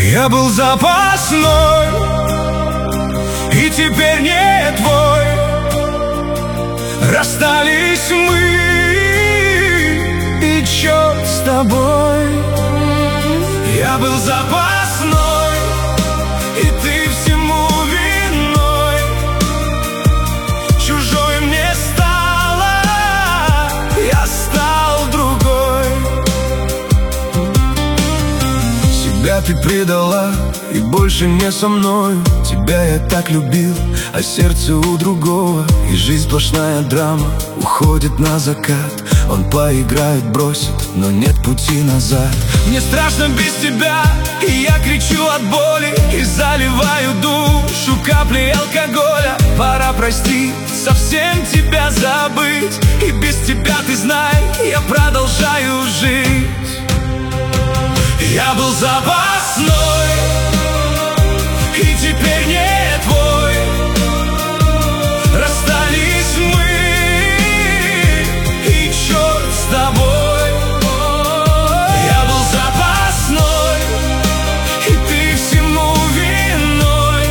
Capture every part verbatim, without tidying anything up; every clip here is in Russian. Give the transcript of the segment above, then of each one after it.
Я был запасной, и теперь не твой. Расстались мы, и черт с тобой. Я был запасной, и ты всему виной. Чужой мне стала, я стал другой. Себя ты предала, и больше не со мною. Тебя я так любил, а сердце у другого. И жизнь сплошная драма, уходит на закат. Он поиграет, бросит, но нет пути назад. Мне страшно без тебя, и я кричу от боли, и заливаю душу каплей алкоголя. Пора простить, совсем тебя забыть. И без тебя, ты знай, я продолжаю жить. Я был запасной, и теперь не твой. Расстались мы, и черт с тобой. Я был запасной, и ты всему виной.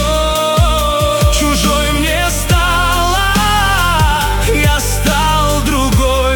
Чужой мне стала, я стал другой.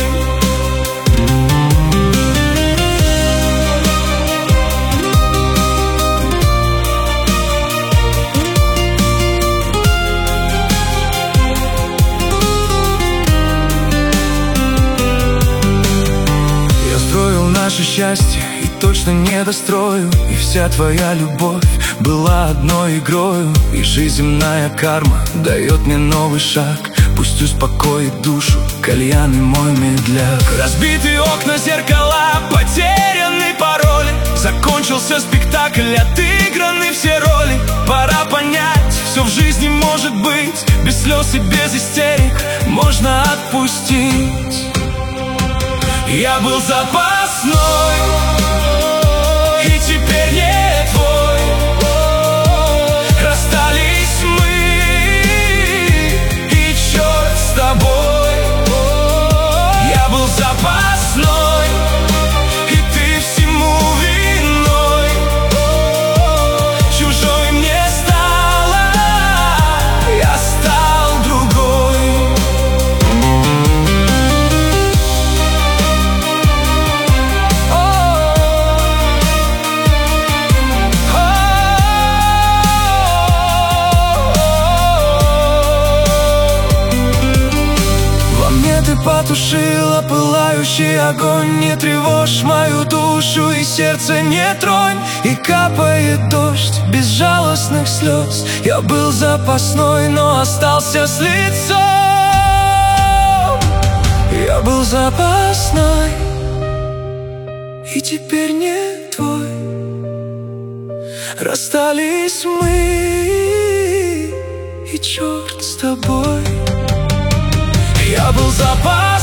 Наше счастье и точно не дострою. И вся твоя любовь была одной игрою. И жизнь земная карма дает мне новый шаг. Пусть успокоит душу кальян и мой медляк. Разбитые окна, зеркала, потерянные пароли. Закончился спектакль, отыграны все роли. Пора понять, все в жизни может быть. Без слез и без истерик можно отпустить. Я был запасной, и теперь не твой. Расстались мы, и черт с тобой. Я был запасной, и ты всему виной. Чужой мне стала, я стал другой. Потушила пылающий огонь. Не тревожь мою душу, и сердце не тронь. И капает дождь безжалостных слез. Я был запасной, но остался с лицом. Я был запасной, и теперь не твой. Расстались мы, и черт с тобой. Я был запасной,